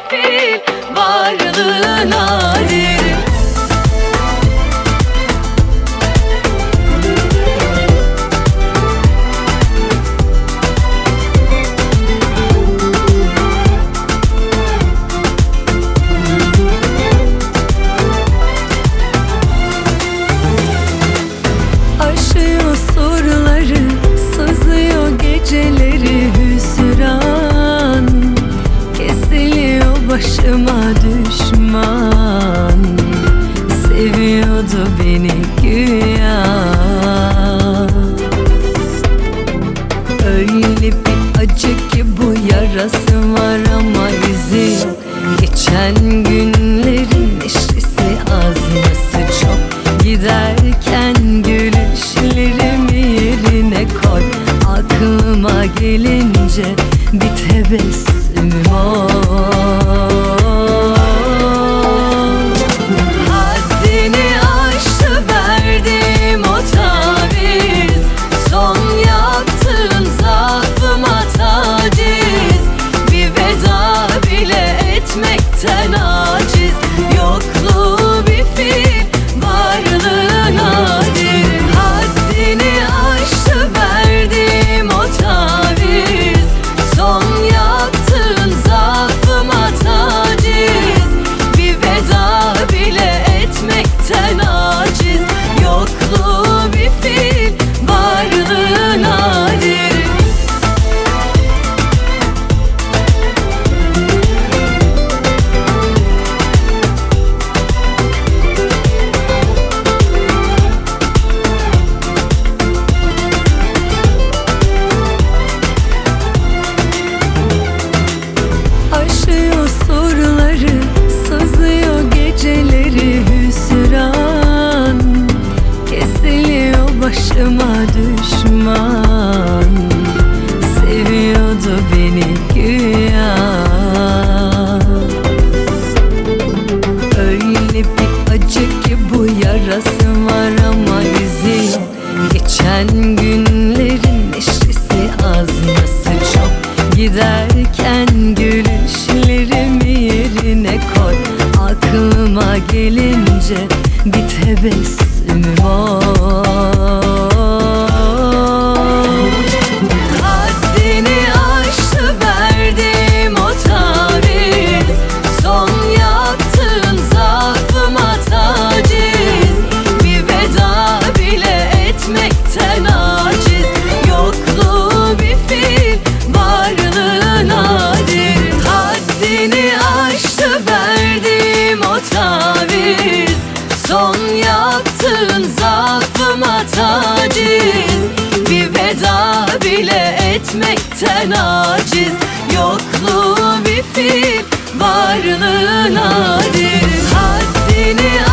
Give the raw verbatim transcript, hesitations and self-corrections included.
fil varlığı nadir. Aşıyor surları, sızıyor geceleri hüsran, kesiliyor başıma düşman, seviyordu beni güya. Öyle bir acı ki bu yarası var ama izi yok. Geçen günlerin neşesi azması çok, giderken gülüşlerimi yerine koy. Aklıma gelince bir tebessümüm ol. Haddini aştı verdiğim o taviz, son yaptığın zaafıma taciz. Bir veda bile etmekten aciz, yokluğu bir fil varlığı nadir. Haddini aştı verdiğim o taviz, son yaptığın zaafıma taciz. Bir veda bile etmekten aciz, yokluğu bir fil varlığı nadir. Aşıyor surları, sızıyor geceleri hüsran, kesiliyor başıma düşman, seviyordu beni güya. Öyle bir acı ki bu yarası var ama izi yok. Geçen günlerin neşesi azması çok, giderken gülüşlerimi yerine koy. Aklıma gelince bir tebessümüm ol. Haddini aştı verdiğim o taviz, son yaptığın zaafıma taciz. Bir veda bile etmekten aciz, yokluğu bir fil varlığı nadir. Haddini aştı verdiğim o taviz, son yaptığın zaafıma taciz. Bir veda bile etmekten aciz, yokluğu bir fil varlığı nadir. Haddini